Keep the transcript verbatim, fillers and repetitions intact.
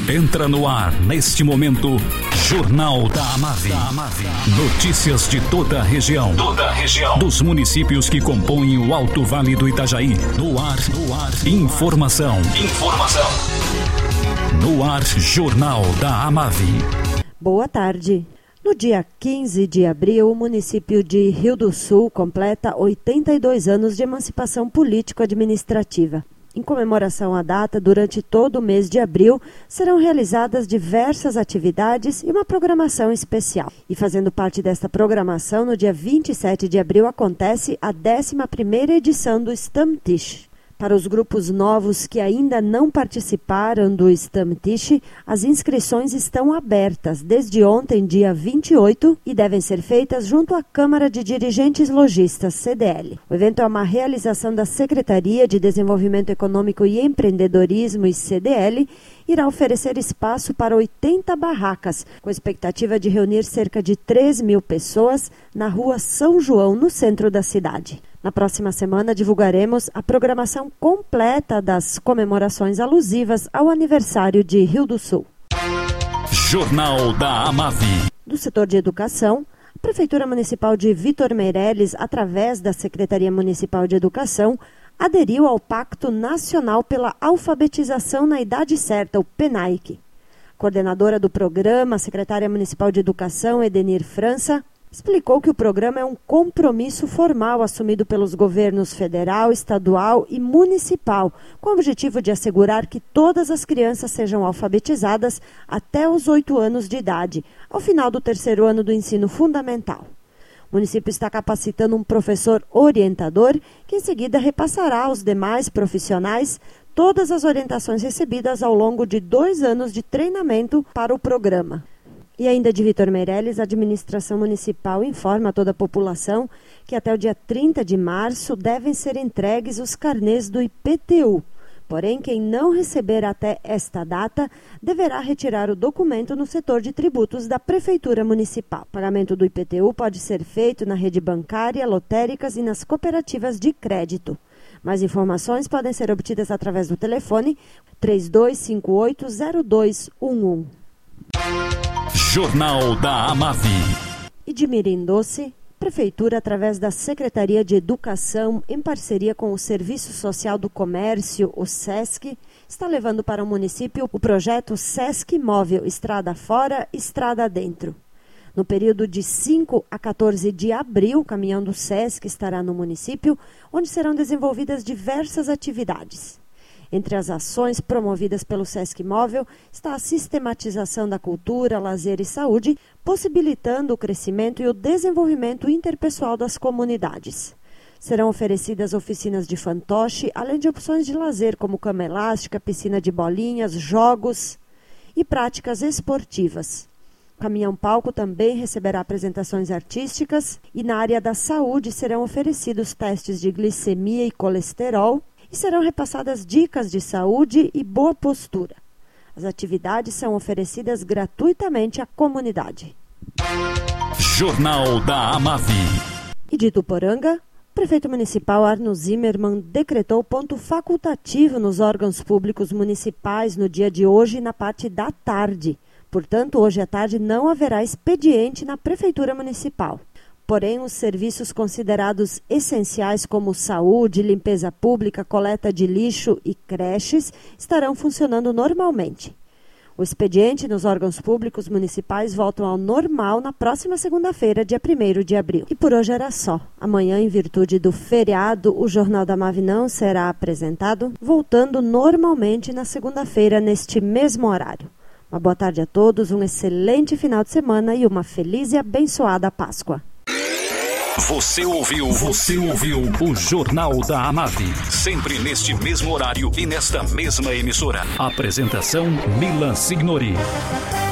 Entra no ar, neste momento, Jornal da Amave. Notícias de toda a região. Toda a região. Dos municípios que compõem o Alto Vale do Itajaí. No ar, no ar. Informação. Informação. No ar, Jornal da Amave. Boa tarde. No dia quinze de abril, o município de Rio do Sul completa oitenta e dois anos de emancipação político-administrativa. Em comemoração à data, durante todo o mês de abril, serão realizadas diversas atividades e uma programação especial. E fazendo parte desta programação, no dia vinte e sete de abril acontece a décima primeira edição do Stammtisch. Para os grupos novos que ainda não participaram do Stammtisch, as inscrições estão abertas desde ontem, dia vinte e oito, e devem ser feitas junto à Câmara de Dirigentes Lojistas, C D L. O evento é uma realização da Secretaria de Desenvolvimento Econômico e Empreendedorismo e C D L, irá oferecer espaço para oitenta barracas, com expectativa de reunir cerca de três mil pessoas na rua São João, no centro da cidade. Na próxima semana, divulgaremos a programação completa das comemorações alusivas ao aniversário de Rio do Sul. Jornal da Amave. Do setor de educação, a Prefeitura Municipal de Vitor Meireles, através da Secretaria Municipal de Educação, aderiu ao Pacto Nacional pela Alfabetização na Idade Certa, o PENAIC. Coordenadora do programa, a secretária municipal de Educação, Edenir França, explicou que o programa é um compromisso formal assumido pelos governos federal, estadual e municipal, com o objetivo de assegurar que todas as crianças sejam alfabetizadas até os oito anos de idade, ao final do terceiro ano do ensino fundamental. O município está capacitando um professor orientador que em seguida repassará aos demais profissionais todas as orientações recebidas ao longo de dois anos de treinamento para o programa. E ainda de Vitor Meireles, a administração municipal informa a toda a população que até o dia trinta de março devem ser entregues os carnês do I P T U. Porém, quem não receber até esta data deverá retirar o documento no setor de tributos da Prefeitura Municipal. O pagamento do I P T U pode ser feito na rede bancária, lotéricas e nas cooperativas de crédito. Mais informações podem ser obtidas através do telefone três dois cinco oito zero dois um um. Jornal da Amave. E de Mirim Doce, Prefeitura, através da Secretaria de Educação, em parceria com o Serviço Social do Comércio, o SESC, está levando para o município o projeto SESC Móvel Estrada Fora, Estrada Dentro. No período de cinco a quatorze de abril, o caminhão do SESC estará no município, onde serão desenvolvidas diversas atividades. Entre as ações promovidas pelo SESC Móvel está a sistematização da cultura, lazer e saúde, possibilitando o crescimento e o desenvolvimento interpessoal das comunidades. Serão oferecidas oficinas de fantoche, além de opções de lazer como cama elástica, piscina de bolinhas, jogos e práticas esportivas. O caminhão palco também receberá apresentações artísticas e na área da saúde serão oferecidos testes de glicemia e colesterol, e serão repassadas dicas de saúde e boa postura. As atividades são oferecidas gratuitamente à comunidade. Jornal da Amave. E de Ituporanga, o prefeito municipal Arno Zimmermann decretou ponto facultativo nos órgãos públicos municipais no dia de hoje na parte da tarde. Portanto, hoje à tarde não haverá expediente na Prefeitura Municipal. Porém, os serviços considerados essenciais como saúde, limpeza pública, coleta de lixo e creches estarão funcionando normalmente. O expediente nos órgãos públicos municipais voltam ao normal na próxima segunda-feira, dia primeiro de abril. E por hoje era só. Amanhã, em virtude do feriado, o Jornal da Amave não será apresentado, voltando normalmente na segunda-feira, neste mesmo horário. Uma boa tarde a todos, um excelente final de semana e uma feliz e abençoada Páscoa. Você ouviu, você ouviu o Jornal da Amave. Sempre neste mesmo horário e nesta mesma emissora. Apresentação Milan Signori.